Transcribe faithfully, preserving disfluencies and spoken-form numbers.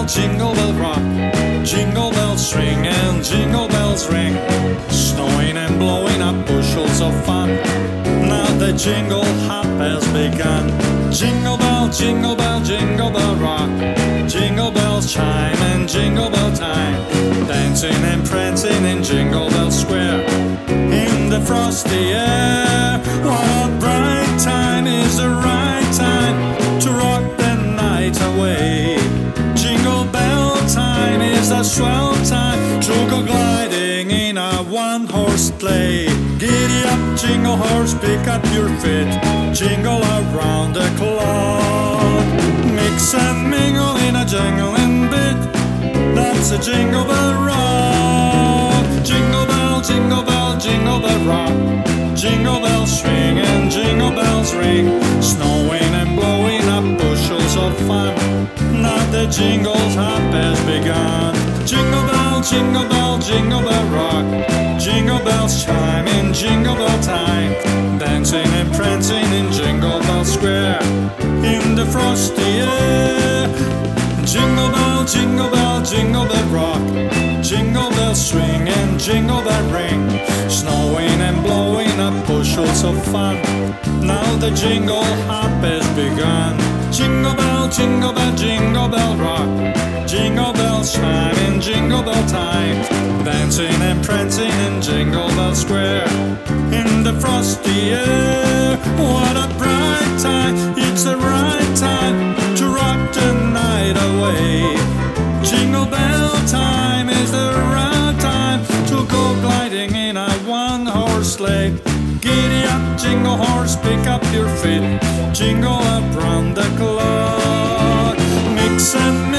jingle bell rock. Jingle bells swing and jingle bells ring, snowing and blowing up bushels of fun. Now the jingle hop has begun. Jingle bell, jingle bell, jingle bell rock. Jingle bells chime and jingle bell time, dancing and prancing in Jingle Bell Square in the frosty air. What a bright time is the right time to rock the night away. Jingle bell time is a swell time to go gliding in a one-horse sleigh. Giddy up, jingle horse, pick up your feet, jingle around the clock. Mix and mingle in a jangling beat, that's a jingle bell rock. Jingle bell, jingle bell, jingle bell rock. Jingle bells swing and jingle bells ring, snowing and blowing up bushels of fun. Now the jingle hop has begun. Jingle bell, jingle bell, jingle bell rock. Jingle bells chime in jingle bell time, dancing and prancing in Jingle Bell Square in the frosty air. Jingle bell, jingle bell, jingle bell rock. Jingle bells swing and jingle bell ring, snowing and blowing up bushels of fun. Now the jingle hop has begun. Jingle bell, jingle bell, jingle bell rock. Jingle bells chime in jingle bell time, dancing and prancing in Jingle Bell Square in the frosty air. What a bright time, it's the right time to rock the night away. Jingle bell time is the right time to go gliding in a one-horse sleigh. Giddy up, jingle horse, pick up your feet, jingle up round the clock. Mix and